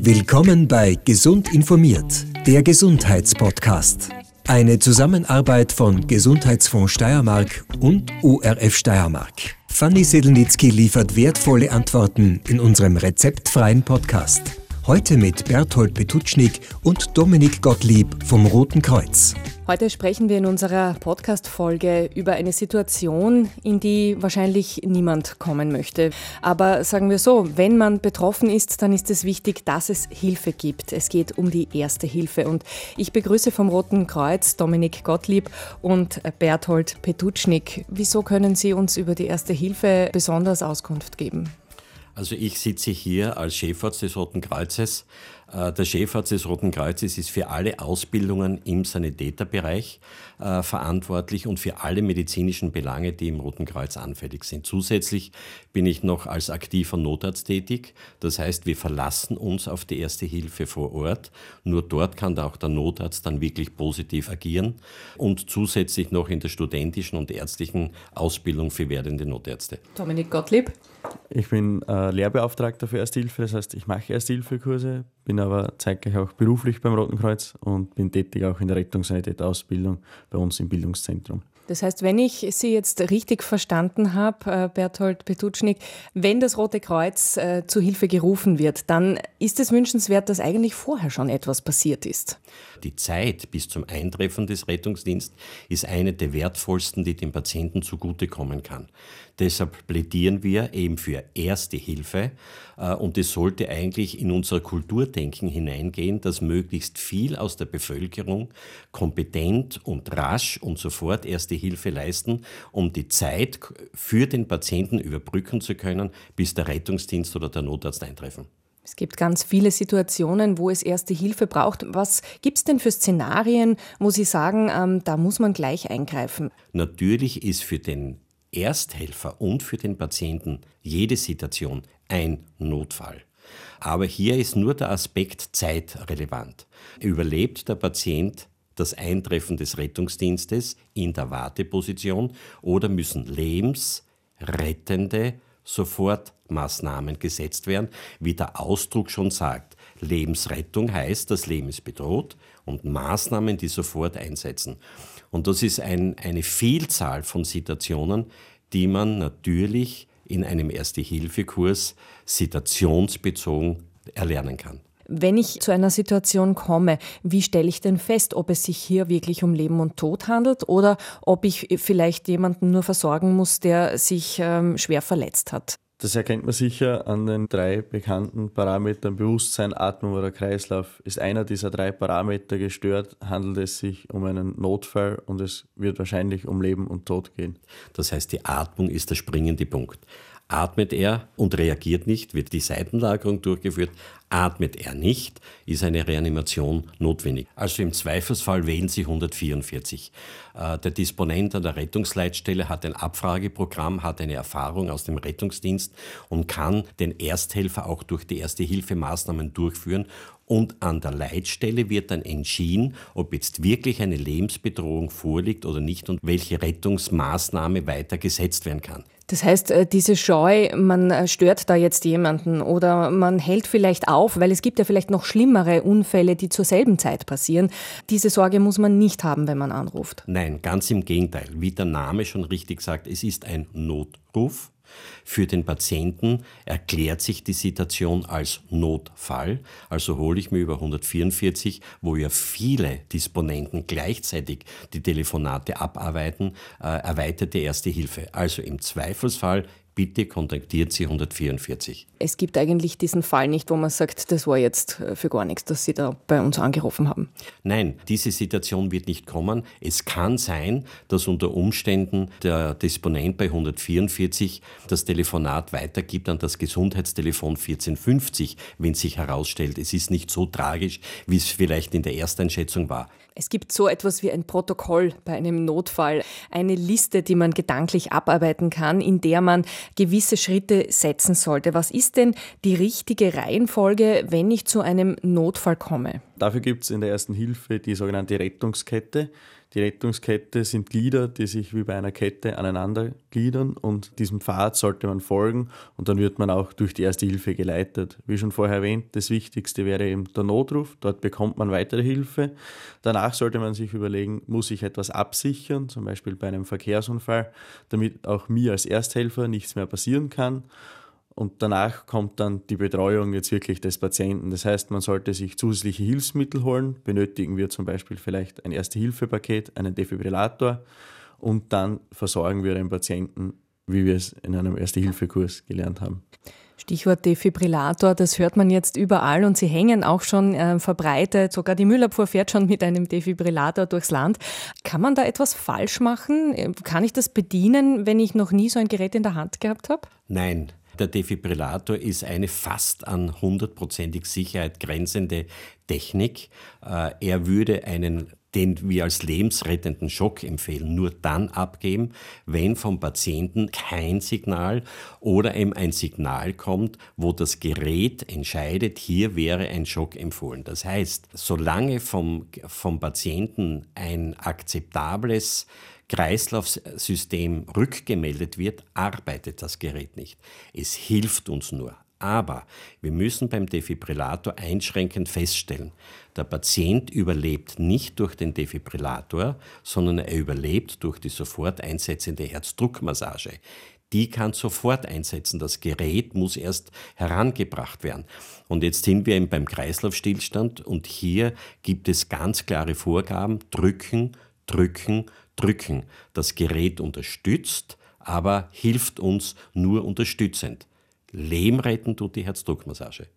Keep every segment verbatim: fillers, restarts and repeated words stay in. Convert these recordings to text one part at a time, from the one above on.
Willkommen bei Gesund informiert, der Gesundheitspodcast. Eine Zusammenarbeit von Gesundheitsfonds Steiermark und O R F Steiermark. Fanny Sedelnitzky liefert wertvolle Antworten in unserem rezeptfreien Podcast. Heute mit Berthold Petutschnig und Dominik Gottlieb vom Roten Kreuz. Heute sprechen wir in unserer Podcast-Folge über eine Situation, in die wahrscheinlich niemand kommen möchte. Aber sagen wir so, wenn man betroffen ist, dann ist es wichtig, dass es Hilfe gibt. Es geht um die Erste Hilfe. Und ich begrüße vom Roten Kreuz Dominik Gottlieb und Berthold Petutschnig. Wieso können Sie uns über die Erste Hilfe besonders Auskunft geben? Also ich sitze hier als Chefarzt des Roten Kreuzes. Der Chefarzt des Roten Kreuzes ist für alle Ausbildungen im Sanitäterbereich äh, verantwortlich und für alle medizinischen Belange, die im Roten Kreuz anfällig sind. Zusätzlich bin ich noch als aktiver Notarzt tätig. Das heißt, wir verlassen uns auf die Erste Hilfe vor Ort. Nur dort kann auch der Notarzt dann wirklich positiv agieren. Und zusätzlich noch in der studentischen und ärztlichen Ausbildung für werdende Notärzte. Dominik Gottlieb. Ich bin äh, Lehrbeauftragter für Erste Hilfe, das heißt, ich mache Erste-Hilfe-Kurse, bin aber zeitgleich auch beruflich beim Roten Kreuz und bin tätig auch in der Rettungssanitäterausbildung bei uns im Bildungszentrum. Das heißt, wenn ich Sie jetzt richtig verstanden habe, Berthold Petutschnig, wenn das Rote Kreuz äh, zu Hilfe gerufen wird, dann ist es wünschenswert, dass eigentlich vorher schon etwas passiert ist. Die Zeit bis zum Eintreffen des Rettungsdienstes ist eine der wertvollsten, die dem Patienten zugutekommen kann. Deshalb plädieren wir eben für Erste Hilfe äh, und es sollte eigentlich in unser Kulturdenken hineingehen, dass möglichst viel aus der Bevölkerung kompetent und rasch und sofort Erste Hilfe leisten, um die Zeit für den Patienten überbrücken zu können, bis der Rettungsdienst oder der Notarzt eintreffen. Es gibt ganz viele Situationen, wo es Erste Hilfe braucht. Was gibt es denn für Szenarien, wo Sie sagen, ähm, da muss man gleich eingreifen? Natürlich ist für den Ersthelfer und für den Patienten jede Situation ein Notfall. Aber hier ist nur der Aspekt Zeit relevant. Überlebt der Patient das Eintreffen des Rettungsdienstes in der Warteposition oder müssen lebensrettende Sofortmaßnahmen gesetzt werden, wie der Ausdruck schon sagt. Lebensrettung heißt, das Leben ist bedroht und Maßnahmen, die sofort einsetzen. Und das ist ein, eine Vielzahl von Situationen, die man natürlich in einem Erste-Hilfe-Kurs situationsbezogen erlernen kann. Wenn ich zu einer Situation komme, wie stelle ich denn fest, ob es sich hier wirklich um Leben und Tod handelt oder ob ich vielleicht jemanden nur versorgen muss, der sich ähm, schwer verletzt hat? Das erkennt man sicher an den drei bekannten Parametern Bewusstsein, Atmung oder Kreislauf. Ist einer dieser drei Parameter gestört, handelt es sich um einen Notfall und es wird wahrscheinlich um Leben und Tod gehen. Das heißt, die Atmung ist der springende Punkt. Atmet er und reagiert nicht, wird die Seitenlagerung durchgeführt. Atmet er nicht, ist eine Reanimation notwendig. Also im Zweifelsfall wählen Sie hundertvierundvierzig. Äh, der Disponent an der Rettungsleitstelle hat ein Abfrageprogramm, hat eine Erfahrung aus dem Rettungsdienst und kann den Ersthelfer auch durch die Erste-Hilfe-Maßnahmen durchführen. Und an der Leitstelle wird dann entschieden, ob jetzt wirklich eine Lebensbedrohung vorliegt oder nicht und welche Rettungsmaßnahme weiter gesetzt werden kann. Das heißt, diese Scheu, man stört da jetzt jemanden oder man hält vielleicht auf, weil es gibt ja vielleicht noch schlimmere Unfälle, die zur selben Zeit passieren. Diese Sorge muss man nicht haben, wenn man anruft. Nein, ganz im Gegenteil. Wie der Name schon richtig sagt, es ist ein Notruf. Für den Patienten erklärt sich die Situation als Notfall. Also hole ich mir über hundertvierundvierzig, wo ja viele Disponenten gleichzeitig die Telefonate abarbeiten, äh, erweiterte Erste Hilfe. Also im Zweifelsfall bitte kontaktiert Sie hundertvierundvierzig. Es gibt eigentlich diesen Fall nicht, wo man sagt, das war jetzt für gar nichts, dass Sie da bei uns angerufen haben. Nein, diese Situation wird nicht kommen. Es kann sein, dass unter Umständen der Disponent bei hundertvierundvierzig das Telefonat weitergibt an das Gesundheitstelefon vierzehnhundertfünfzig, wenn sich herausstellt, es ist nicht so tragisch, wie es vielleicht in der Ersteinschätzung war. Es gibt so etwas wie ein Protokoll bei einem Notfall, eine Liste, die man gedanklich abarbeiten kann, in der man gewisse Schritte setzen sollte. Was ist denn die richtige Reihenfolge, wenn ich zu einem Notfall komme? Dafür gibt es in der Ersten Hilfe die sogenannte Rettungskette. Die Rettungskette sind Glieder, die sich wie bei einer Kette aneinander gliedern und diesem Pfad sollte man folgen und dann wird man auch durch die Erste Hilfe geleitet. Wie schon vorher erwähnt, das Wichtigste wäre eben der Notruf, dort bekommt man weitere Hilfe. Danach sollte man sich überlegen, muss ich etwas absichern, zum Beispiel bei einem Verkehrsunfall, damit auch mir als Ersthelfer nichts mehr passieren kann. Und danach kommt dann die Betreuung jetzt wirklich des Patienten. Das heißt, man sollte sich zusätzliche Hilfsmittel holen. Benötigen wir zum Beispiel vielleicht ein Erste-Hilfe-Paket, einen Defibrillator und dann versorgen wir den Patienten, wie wir es in einem Erste-Hilfe-Kurs gelernt haben. Stichwort Defibrillator, das hört man jetzt überall und sie hängen auch schon äh, verbreitet. Sogar die Müllabfuhr fährt schon mit einem Defibrillator durchs Land. Kann man da etwas falsch machen? Kann ich das bedienen, wenn ich noch nie so ein Gerät in der Hand gehabt habe? Nein. Der Defibrillator ist eine fast an hundertprozentig Sicherheit grenzende Technik. Er würde einen, den wir als lebensrettenden Schock empfehlen, nur dann abgeben, wenn vom Patienten kein Signal oder eben ein Signal kommt, wo das Gerät entscheidet, hier wäre ein Schock empfohlen. Das heißt, solange vom, vom Patienten ein akzeptables Kreislaufsystem rückgemeldet wird, arbeitet das Gerät nicht. Es hilft uns nur. Aber wir müssen beim Defibrillator einschränkend feststellen, der Patient überlebt nicht durch den Defibrillator, sondern er überlebt durch die sofort einsetzende Herzdruckmassage. Die kann sofort einsetzen. Das Gerät muss erst herangebracht werden. Und jetzt sind wir eben beim Kreislaufstillstand und hier gibt es ganz klare Vorgaben, drücken, drücken, drücken. Das Gerät unterstützt, aber hilft uns nur unterstützend. Leben retten tut die Herzdruckmassage.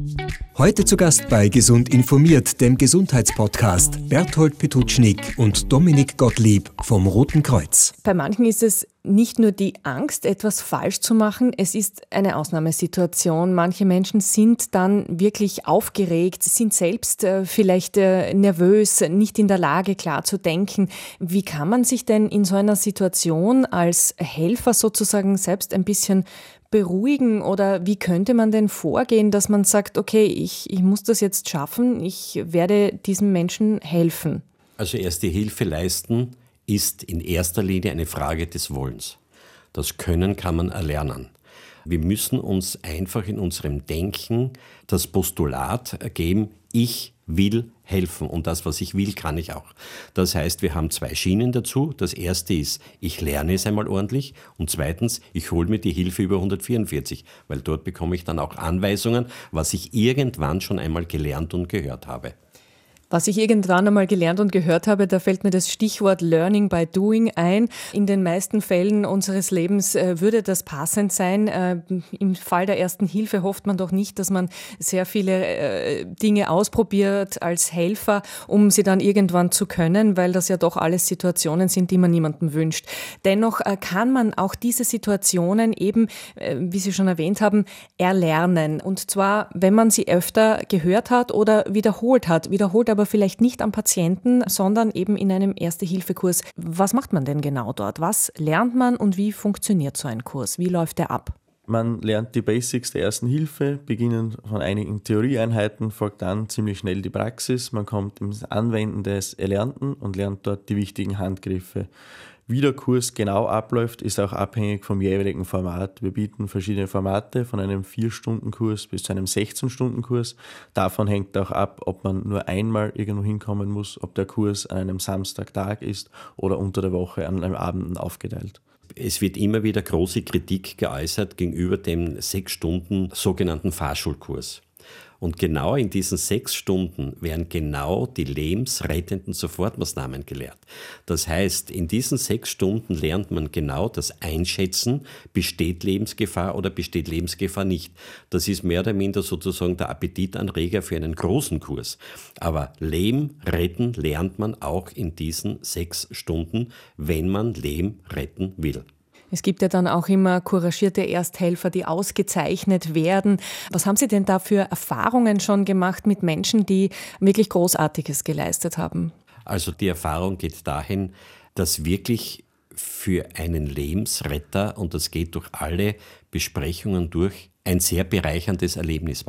Heute zu Gast bei Gesund informiert, dem Gesundheitspodcast, Berthold Petutschnig und Dominik Gottlieb vom Roten Kreuz. Bei manchen ist es nicht nur die Angst, etwas falsch zu machen, es ist eine Ausnahmesituation. Manche Menschen sind dann wirklich aufgeregt, sind selbst äh, vielleicht äh, nervös, nicht in der Lage, klar zu denken. Wie kann man sich denn in so einer Situation als Helfer sozusagen selbst ein bisschen beruhigen oder wie könnte man denn vorgehen, dass man sagt, okay, ich, ich muss das jetzt schaffen, ich werde diesem Menschen helfen? Also erste Hilfe leisten ist in erster Linie eine Frage des Wollens. Das Können kann man erlernen. Wir müssen uns einfach in unserem Denken das Postulat geben, ich will helfen und das, was ich will, kann ich auch. Das heißt, wir haben zwei Schienen dazu. Das erste ist, ich lerne es einmal ordentlich und zweitens, ich hole mir die Hilfe über hundertvierundvierzig, weil dort bekomme ich dann auch Anweisungen, was ich irgendwann schon einmal gelernt und gehört habe. Was ich irgendwann einmal gelernt und gehört habe, da fällt mir das Stichwort Learning by Doing ein. In den meisten Fällen unseres Lebens äh, würde das passend sein. Äh, im Fall der Ersten Hilfe hofft man doch nicht, dass man sehr viele äh, Dinge ausprobiert als Helfer, um sie dann irgendwann zu können, weil das ja doch alles Situationen sind, die man niemandem wünscht. Dennoch äh, kann man auch diese Situationen eben, äh, wie Sie schon erwähnt haben, erlernen. Und zwar, wenn man sie öfter gehört hat oder wiederholt hat. Wiederholt aber vielleicht nicht am Patienten, sondern eben in einem Erste-Hilfe-Kurs. Was macht man denn genau dort? Was lernt man und wie funktioniert so ein Kurs? Wie läuft der ab? Man lernt die Basics der Ersten Hilfe, beginnend von einigen Theorieeinheiten, folgt dann ziemlich schnell die Praxis. Man kommt ins Anwenden des Erlernten und lernt dort die wichtigen Handgriffe. Wie der Kurs genau abläuft, ist auch abhängig vom jeweiligen Format. Wir bieten verschiedene Formate, von einem vier-Stunden-Kurs bis zu einem sechzehn-Stunden-Kurs. Davon hängt auch ab, ob man nur einmal irgendwo hinkommen muss, ob der Kurs an einem Samstagtag ist oder unter der Woche an einem Abend aufgeteilt. Es wird immer wieder große Kritik geäußert gegenüber dem sechs Stunden sogenannten Fahrschulkurs. Und genau in diesen sechs Stunden werden genau die lebensrettenden Sofortmaßnahmen gelehrt. Das heißt, in diesen sechs Stunden lernt man genau das Einschätzen, besteht Lebensgefahr oder besteht Lebensgefahr nicht. Das ist mehr oder minder sozusagen der Appetitanreger für einen großen Kurs. Aber Leben retten lernt man auch in diesen sechs Stunden, wenn man Leben retten will. Es gibt ja dann auch immer couragierte Ersthelfer, die ausgezeichnet werden. Was haben Sie denn da für Erfahrungen schon gemacht mit Menschen, die wirklich Großartiges geleistet haben? Also die Erfahrung geht dahin, dass wirklich für einen Lebensretter, und das geht durch alle Besprechungen durch, ein sehr bereicherndes Erlebnis war.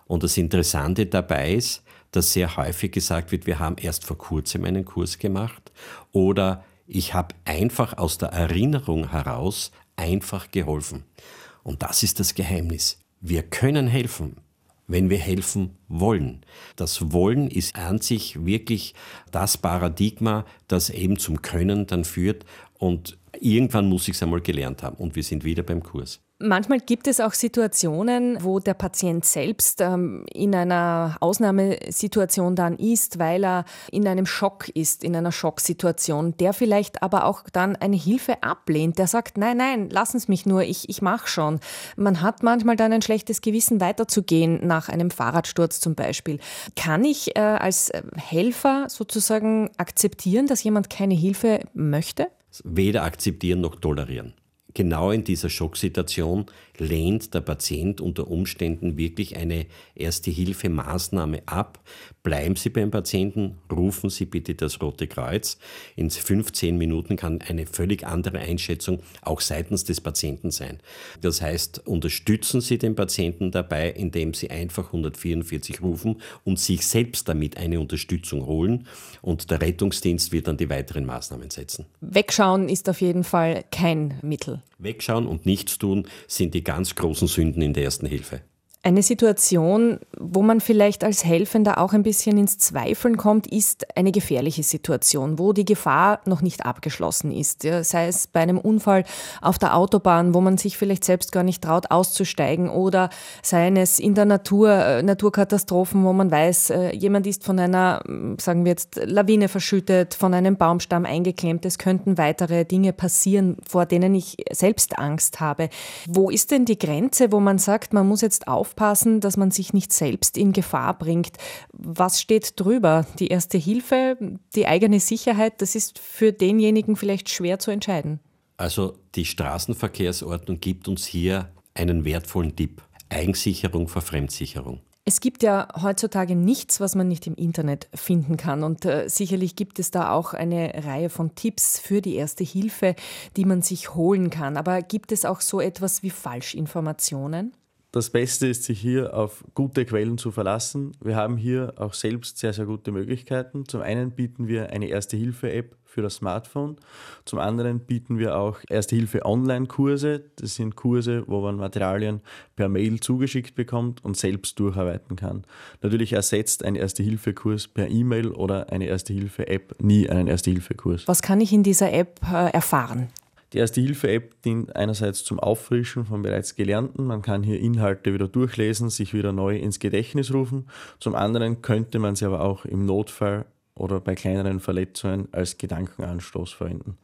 Und das Interessante dabei ist, dass sehr häufig gesagt wird, wir haben erst vor kurzem einen Kurs gemacht oder ich habe einfach aus der Erinnerung heraus einfach geholfen. Und das ist das Geheimnis. Wir können helfen, wenn wir helfen wollen. Das Wollen ist an sich wirklich das Paradigma, das eben zum Können dann führt und irgendwann muss ich es einmal gelernt haben und wir sind wieder beim Kurs. Manchmal gibt es auch Situationen, wo der Patient selbst ähm, in einer Ausnahmesituation dann ist, weil er in einem Schock ist, in einer Schocksituation, der vielleicht aber auch dann eine Hilfe ablehnt, der sagt, nein, nein, lassen Sie mich nur, ich, ich mache schon. Man hat manchmal dann ein schlechtes Gewissen, weiterzugehen nach einem Fahrradsturz zum Beispiel. Kann ich äh, als Helfer sozusagen akzeptieren, dass jemand keine Hilfe möchte? Weder akzeptieren noch tolerieren. Genau in dieser Schocksituation lehnt der Patient unter Umständen wirklich eine Erste-Hilfe-Maßnahme ab. Bleiben Sie beim Patienten, rufen Sie bitte das Rote Kreuz. In fünfzehn Minuten kann eine völlig andere Einschätzung auch seitens des Patienten sein. Das heißt, unterstützen Sie den Patienten dabei, indem Sie einfach hundertvierundvierzig rufen und sich selbst damit eine Unterstützung holen und der Rettungsdienst wird dann die weiteren Maßnahmen setzen. Wegschauen ist auf jeden Fall kein Mittel. Wegschauen und nichts tun sind die ganz großen Sünden in der Ersten Hilfe. Eine Situation, wo man vielleicht als Helfender auch ein bisschen ins Zweifeln kommt, ist eine gefährliche Situation, wo die Gefahr noch nicht abgeschlossen ist. Ja, sei es bei einem Unfall auf der Autobahn, wo man sich vielleicht selbst gar nicht traut, auszusteigen, oder seien es in der Natur, äh, Naturkatastrophen, wo man weiß, äh, jemand ist von einer, sagen wir jetzt, Lawine verschüttet, von einem Baumstamm eingeklemmt. Es könnten weitere Dinge passieren, vor denen ich selbst Angst habe. Wo ist denn die Grenze, wo man sagt, man muss jetzt aufpassen, dass man sich nicht selbst in Gefahr bringt? Was steht drüber? Die Erste Hilfe, die eigene Sicherheit, das ist für denjenigen vielleicht schwer zu entscheiden. Also die Straßenverkehrsordnung gibt uns hier einen wertvollen Tipp. Eigensicherung vor Fremdsicherung. Es gibt ja heutzutage nichts, was man nicht im Internet finden kann. Und äh, sicherlich gibt es da auch eine Reihe von Tipps für die Erste Hilfe, die man sich holen kann. Aber gibt es auch so etwas wie Falschinformationen? Das Beste ist, sich hier auf gute Quellen zu verlassen. Wir haben hier auch selbst sehr, sehr gute Möglichkeiten. Zum einen bieten wir eine Erste-Hilfe-App für das Smartphone. Zum anderen bieten wir auch Erste-Hilfe-Online-Kurse. Das sind Kurse, wo man Materialien per Mail zugeschickt bekommt und selbst durcharbeiten kann. Natürlich ersetzt ein Erste-Hilfe-Kurs per E-Mail oder eine Erste-Hilfe-App nie einen Erste-Hilfe-Kurs. Was kann ich in dieser App äh, erfahren? Die Erste-Hilfe-App dient einerseits zum Auffrischen von bereits Gelernten. Man kann hier Inhalte wieder durchlesen, sich wieder neu ins Gedächtnis rufen. Zum anderen könnte man sie aber auch im Notfall oder bei kleineren Verletzungen als Gedankenanstoß verwenden.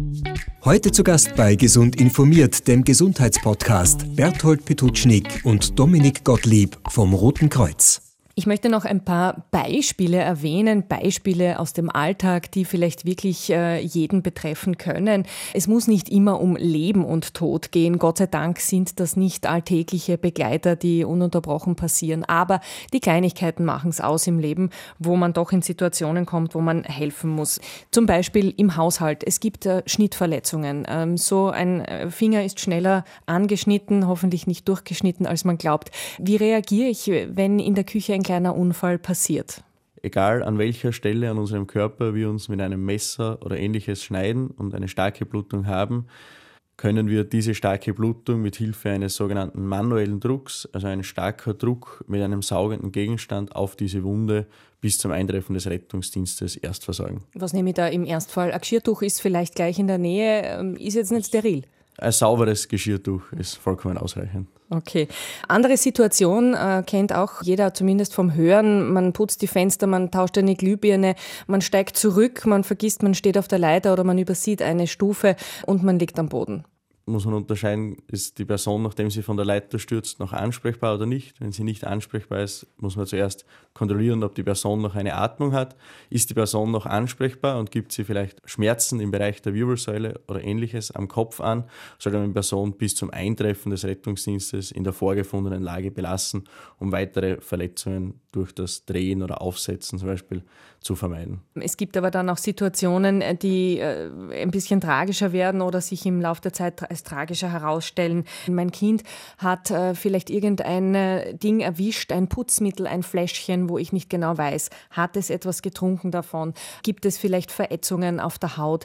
Heute zu Gast bei Gesund informiert, dem Gesundheitspodcast, Berthold Petutschnig und Dominik Gottlieb vom Roten Kreuz. Ich möchte noch ein paar Beispiele erwähnen, Beispiele aus dem Alltag, die vielleicht wirklich äh, jeden betreffen können. Es muss nicht immer um Leben und Tod gehen. Gott sei Dank sind das nicht alltägliche Begleiter, die ununterbrochen passieren. Aber die Kleinigkeiten machen es aus im Leben, wo man doch in Situationen kommt, wo man helfen muss. Zum Beispiel im Haushalt. Es gibt äh, Schnittverletzungen. Ähm, so ein Finger ist schneller angeschnitten, hoffentlich nicht durchgeschnitten, als man glaubt. Wie reagiere ich, wenn in der Küche ein kleiner Unfall passiert? Egal an welcher Stelle an unserem Körper wir uns mit einem Messer oder ähnliches schneiden und eine starke Blutung haben, können wir diese starke Blutung mit Hilfe eines sogenannten manuellen Drucks, also ein starker Druck mit einem saugenden Gegenstand auf diese Wunde bis zum Eintreffen des Rettungsdienstes erst versorgen. Was nehme ich da im Erstfall? Ein Geschirrtuch ist vielleicht gleich in der Nähe, ist jetzt nicht steril. Ein sauberes Geschirrtuch ist vollkommen ausreichend. Okay. Andere Situation äh, kennt auch jeder, zumindest vom Hören. Man putzt die Fenster, man tauscht eine Glühbirne, man steigt zurück, man vergisst, man steht auf der Leiter oder man übersieht eine Stufe und man liegt am Boden. Muss man unterscheiden, ist die Person, nachdem sie von der Leiter stürzt, noch ansprechbar oder nicht. Wenn sie nicht ansprechbar ist, muss man zuerst kontrollieren, ob die Person noch eine Atmung hat. Ist die Person noch ansprechbar und gibt sie vielleicht Schmerzen im Bereich der Wirbelsäule oder Ähnliches am Kopf an, sollte man die Person bis zum Eintreffen des Rettungsdienstes in der vorgefundenen Lage belassen, um weitere Verletzungen durch das Drehen oder Aufsetzen zum Beispiel zu vermeiden. Es gibt aber dann auch Situationen, die äh, ein bisschen tragischer werden oder sich im Laufe der Zeit als tragischer herausstellen. Mein Kind hat äh, vielleicht irgendein äh, Ding erwischt, ein Putzmittel, ein Fläschchen, wo ich nicht genau weiß, hat es etwas getrunken davon? Gibt es vielleicht Verätzungen auf der Haut?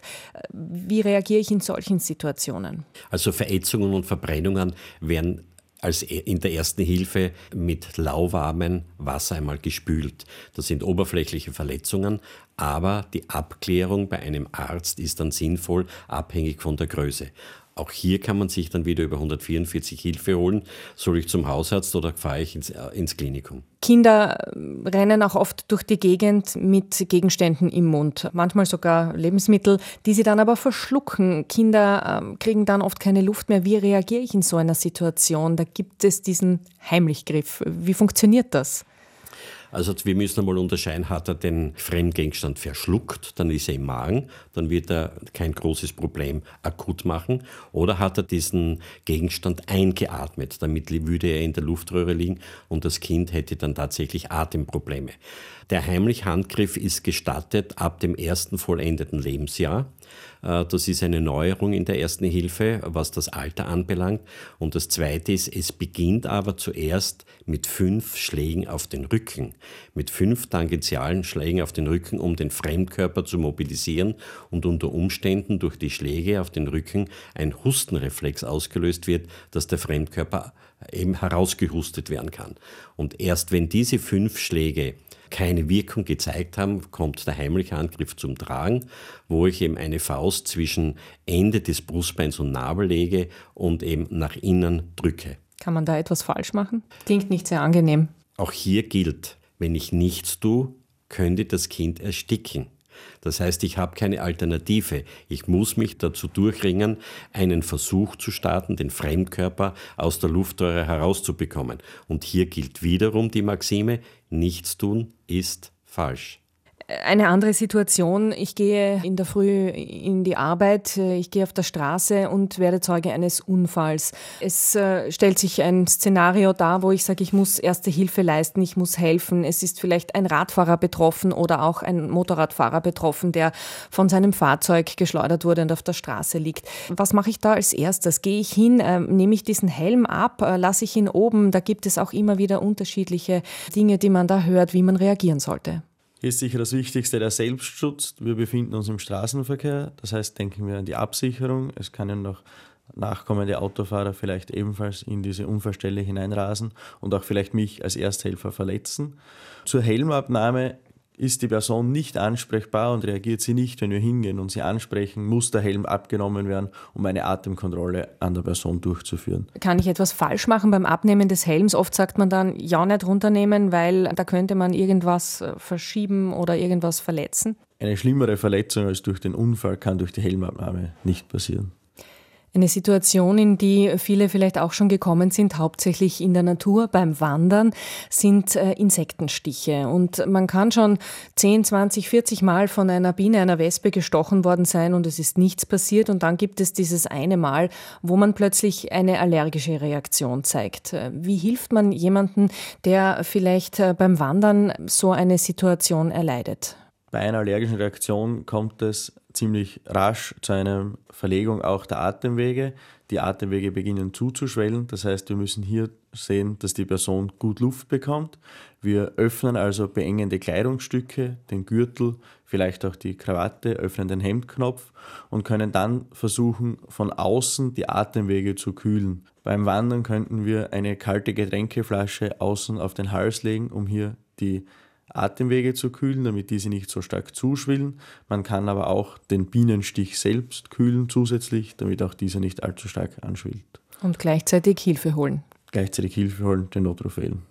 Wie reagiere ich in solchen Situationen? Also Verätzungen und Verbrennungen werden als in der ersten Hilfe mit lauwarmem Wasser einmal gespült. Das sind oberflächliche Verletzungen, aber die Abklärung bei einem Arzt ist dann sinnvoll, abhängig von der Größe. Auch hier kann man sich dann wieder über hundertvierundvierzig Hilfe holen. Soll ich zum Hausarzt oder fahre ich ins, äh, ins Klinikum? Kinder rennen auch oft durch die Gegend mit Gegenständen im Mund, manchmal sogar Lebensmittel, die sie dann aber verschlucken. Kinder äh, kriegen dann oft keine Luft mehr. Wie reagiere ich in so einer Situation? Da gibt es diesen Heimlichgriff. Wie funktioniert das? Also wir müssen einmal unterscheiden, hat er den Fremdgegenstand verschluckt, dann ist er im Magen, dann wird er kein großes Problem akut machen, oder hat er diesen Gegenstand eingeatmet, damit würde er in der Luftröhre liegen und das Kind hätte dann tatsächlich Atemprobleme. Der heimliche Handgriff ist gestattet ab dem ersten vollendeten Lebensjahr. Das ist eine Neuerung in der ersten Hilfe, was das Alter anbelangt. Und das Zweite ist, es beginnt aber zuerst mit fünf Schlägen auf den Rücken, mit fünf tangentialen Schlägen auf den Rücken, um den Fremdkörper zu mobilisieren und unter Umständen durch die Schläge auf den Rücken ein Hustenreflex ausgelöst wird, dass der Fremdkörper eben herausgehustet werden kann. Und erst wenn diese fünf Schläge keine Wirkung gezeigt haben, kommt der heimliche Handgriff zum Tragen, wo ich eben eine Faust zwischen Ende des Brustbeins und Nabel lege und eben nach innen drücke. Kann man da etwas falsch machen? Klingt nicht sehr angenehm. Auch hier gilt, wenn ich nichts tue, könnte das Kind ersticken. Das heißt, ich habe keine Alternative. Ich muss mich dazu durchringen, einen Versuch zu starten, den Fremdkörper aus der Luftröhre herauszubekommen. Und hier gilt wiederum die Maxime, nichts tun ist falsch. Eine andere Situation, ich gehe in der Früh in die Arbeit, ich gehe auf der Straße und werde Zeuge eines Unfalls. Es äh, stellt sich ein Szenario dar, wo ich sage, ich muss erste Hilfe leisten, ich muss helfen. Es ist vielleicht ein Radfahrer betroffen oder auch ein Motorradfahrer betroffen, der von seinem Fahrzeug geschleudert wurde und auf der Straße liegt. Was mache ich da als erstes? Gehe ich hin, äh, nehme ich diesen Helm ab, äh, lasse ich ihn oben? Da gibt es auch immer wieder unterschiedliche Dinge, die man da hört, wie man reagieren sollte. Hier ist sicher das Wichtigste der Selbstschutz. Wir befinden uns im Straßenverkehr, das heißt, denken wir an die Absicherung. Es können noch nachkommende Autofahrer vielleicht ebenfalls in diese Unfallstelle hineinrasen und auch vielleicht mich als Ersthelfer verletzen. Zur Helmabnahme ist die Person nicht ansprechbar und reagiert sie nicht, wenn wir hingehen und sie ansprechen, muss der Helm abgenommen werden, um eine Atemkontrolle an der Person durchzuführen. Kann ich etwas falsch machen beim Abnehmen des Helms? Oft sagt man dann, ja, nicht runternehmen, weil da könnte man irgendwas verschieben oder irgendwas verletzen. Eine schlimmere Verletzung als durch den Unfall kann durch die Helmabnahme nicht passieren. Eine Situation, in die viele vielleicht auch schon gekommen sind, hauptsächlich in der Natur beim Wandern, sind äh, Insektenstiche. Und man kann schon zehn, zwanzig, vierzig Mal von einer Biene, einer Wespe gestochen worden sein und es ist nichts passiert. Und dann gibt es dieses eine Mal, wo man plötzlich eine allergische Reaktion zeigt. Wie hilft man jemandem, der vielleicht äh, beim Wandern so eine Situation erleidet? Bei einer allergischen Reaktion kommt es ziemlich rasch zu einer Verlegung auch der Atemwege. Die Atemwege beginnen zuzuschwellen, das heißt, wir müssen hier sehen, dass die Person gut Luft bekommt. Wir öffnen also beengende Kleidungsstücke, den Gürtel, vielleicht auch die Krawatte, öffnen den Hemdknopf und können dann versuchen, von außen die Atemwege zu kühlen. Beim Wandern könnten wir eine kalte Getränkeflasche außen auf den Hals legen, um hier die Atemwege zu kühlen, damit diese nicht so stark zuschwillen. Man kann aber auch den Bienenstich selbst kühlen zusätzlich, damit auch dieser nicht allzu stark anschwillt. Und gleichzeitig Hilfe holen. Gleichzeitig Hilfe holen, den Notruf wählen.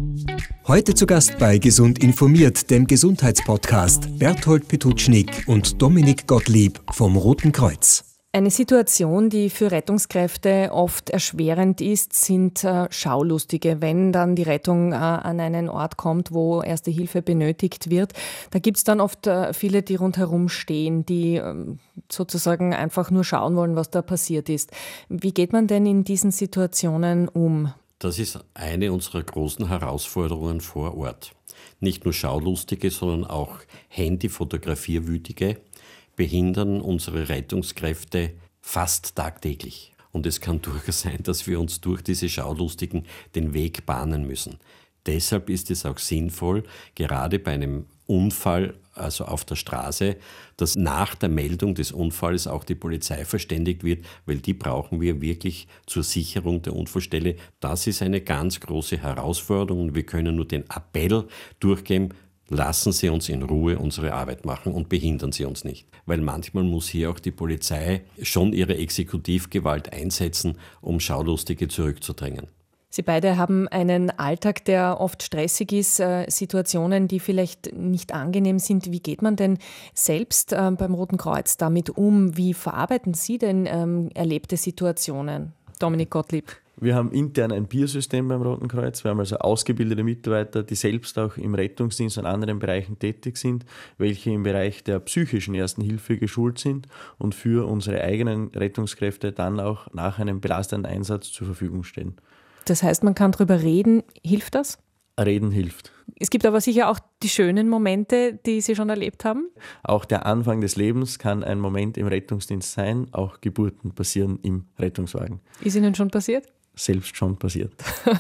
Heute zu Gast bei Gesund informiert, dem Gesundheitspodcast, Berthold Petutschnig und Dominik Gottlieb vom Roten Kreuz. Eine Situation, die für Rettungskräfte oft erschwerend ist, sind äh, Schaulustige. Wenn dann die Rettung äh, an einen Ort kommt, wo Erste Hilfe benötigt wird, da gibt es dann oft äh, viele, die rundherum stehen, die äh, sozusagen einfach nur schauen wollen, was da passiert ist. Wie geht man denn in diesen Situationen um? Das ist eine unserer großen Herausforderungen vor Ort. Nicht nur Schaulustige, sondern auch Handy-Fotografierwütige behindern unsere Rettungskräfte fast tagtäglich. Und es kann durchaus sein, dass wir uns durch diese Schaulustigen den Weg bahnen müssen. Deshalb ist es auch sinnvoll, gerade bei einem Unfall, also auf der Straße, dass nach der Meldung des Unfalls auch die Polizei verständigt wird, weil die brauchen wir wirklich zur Sicherung der Unfallstelle. Das ist eine ganz große Herausforderung und wir können nur den Appell durchgeben, lassen Sie uns in Ruhe unsere Arbeit machen und behindern Sie uns nicht. Weil manchmal muss hier auch die Polizei schon ihre Exekutivgewalt einsetzen, um Schaulustige zurückzudrängen. Sie beide haben einen Alltag, der oft stressig ist, äh, Situationen, die vielleicht nicht angenehm sind. Wie geht man denn selbst äh, beim Roten Kreuz damit um? Wie verarbeiten Sie denn ähm, erlebte Situationen? Dominik Gottlieb. Wir haben intern ein Peer-System beim Roten Kreuz. Wir haben also ausgebildete Mitarbeiter, die selbst auch im Rettungsdienst und anderen Bereichen tätig sind, welche im Bereich der psychischen Ersten Hilfe geschult sind und für unsere eigenen Rettungskräfte dann auch nach einem belastenden Einsatz zur Verfügung stehen. Das heißt, man kann drüber reden. Hilft das? Reden hilft. Es gibt aber sicher auch die schönen Momente, die Sie schon erlebt haben. Auch der Anfang des Lebens kann ein Moment im Rettungsdienst sein. Auch Geburten passieren im Rettungswagen. Ist Ihnen schon passiert? Selbst schon passiert.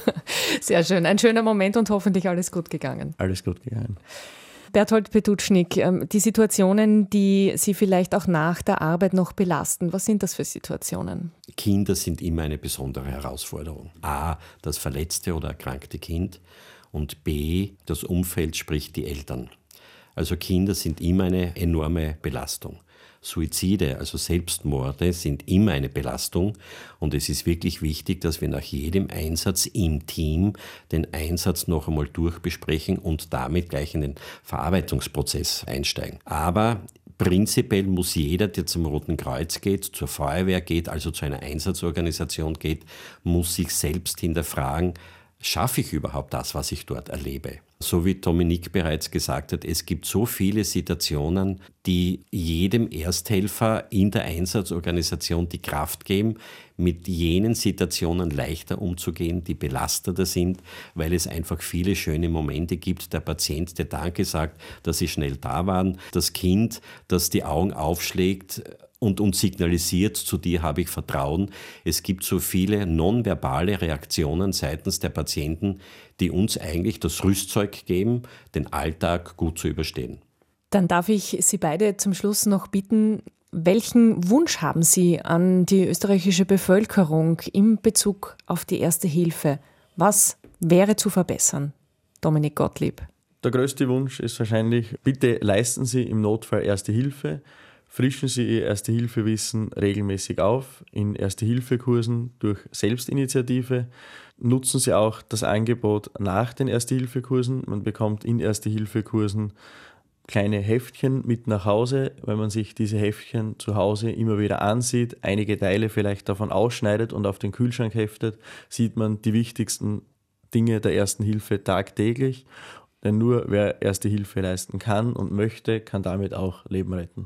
Sehr schön. Ein schöner Moment und hoffentlich alles gut gegangen. Alles gut gegangen. Berthold Petutschnig, die Situationen, die Sie vielleicht auch nach der Arbeit noch belasten, was sind das für Situationen? Kinder sind immer eine besondere Herausforderung. A, das verletzte oder erkrankte Kind und B, das Umfeld, sprich die Eltern. Also Kinder sind immer eine enorme Belastung. Suizide, also Selbstmorde, sind immer eine Belastung und es ist wirklich wichtig, dass wir nach jedem Einsatz im Team den Einsatz noch einmal durchbesprechen und damit gleich in den Verarbeitungsprozess einsteigen. Aber prinzipiell muss jeder, der zum Roten Kreuz geht, zur Feuerwehr geht, also zu einer Einsatzorganisation geht, muss sich selbst hinterfragen, schaffe ich überhaupt das, was ich dort erlebe? So wie Dominik bereits gesagt hat, es gibt so viele Situationen, die jedem Ersthelfer in der Einsatzorganisation die Kraft geben, mit jenen Situationen leichter umzugehen, die belastender sind, weil es einfach viele schöne Momente gibt. Der Patient, der Danke sagt, dass sie schnell da waren, das Kind, das die Augen aufschlägt und uns signalisiert, zu dir habe ich Vertrauen. Es gibt so viele nonverbale Reaktionen seitens der Patienten, die uns eigentlich das Rüstzeug geben, den Alltag gut zu überstehen. Dann darf ich Sie beide zum Schluss noch bitten, welchen Wunsch haben Sie an die österreichische Bevölkerung in Bezug auf die Erste Hilfe? Was wäre zu verbessern? Dominik Gottlieb. Der größte Wunsch ist wahrscheinlich, bitte leisten Sie im Notfall Erste Hilfe. Frischen Sie Ihr Erste-Hilfe-Wissen regelmäßig auf in Erste-Hilfe-Kursen durch Selbstinitiative. Nutzen Sie auch das Angebot nach den Erste-Hilfe-Kursen. Man bekommt in Erste-Hilfe-Kursen kleine Heftchen mit nach Hause, wenn man sich diese Heftchen zu Hause immer wieder ansieht, einige Teile vielleicht davon ausschneidet und auf den Kühlschrank heftet, sieht man die wichtigsten Dinge der Ersten Hilfe tagtäglich. Denn nur wer Erste Hilfe leisten kann und möchte, kann damit auch Leben retten.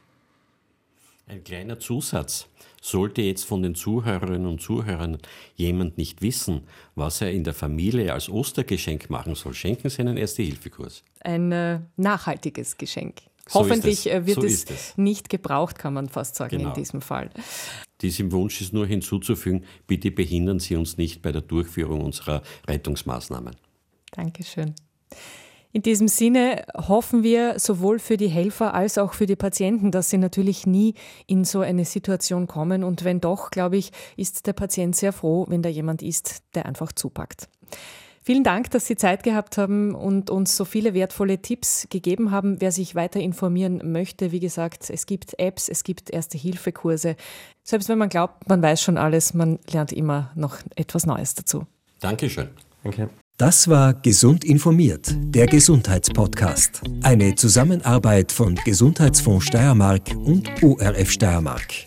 Ein kleiner Zusatz. Sollte jetzt von den Zuhörerinnen und Zuhörern jemand nicht wissen, was er in der Familie als Ostergeschenk machen soll, schenken Sie einen Erste-Hilfe-Kurs. Ein äh, nachhaltiges Geschenk. So Hoffentlich ist es. wird so es, ist es nicht gebraucht, kann man fast sagen, genau. in diesem Fall. Diesem Wunsch ist nur hinzuzufügen, bitte behindern Sie uns nicht bei der Durchführung unserer Rettungsmaßnahmen. Dankeschön. In diesem Sinne hoffen wir sowohl für die Helfer als auch für die Patienten, dass sie natürlich nie in so eine Situation kommen. Und wenn doch, glaube ich, ist der Patient sehr froh, wenn da jemand ist, der einfach zupackt. Vielen Dank, dass Sie Zeit gehabt haben und uns so viele wertvolle Tipps gegeben haben. Wer sich weiter informieren möchte, wie gesagt, es gibt Apps, es gibt Erste-Hilfe-Kurse. Selbst wenn man glaubt, man weiß schon alles, man lernt immer noch etwas Neues dazu. Dankeschön. Danke. Das war Gesund informiert, der Gesundheitspodcast. Eine Zusammenarbeit von Gesundheitsfonds Steiermark und O R F Steiermark.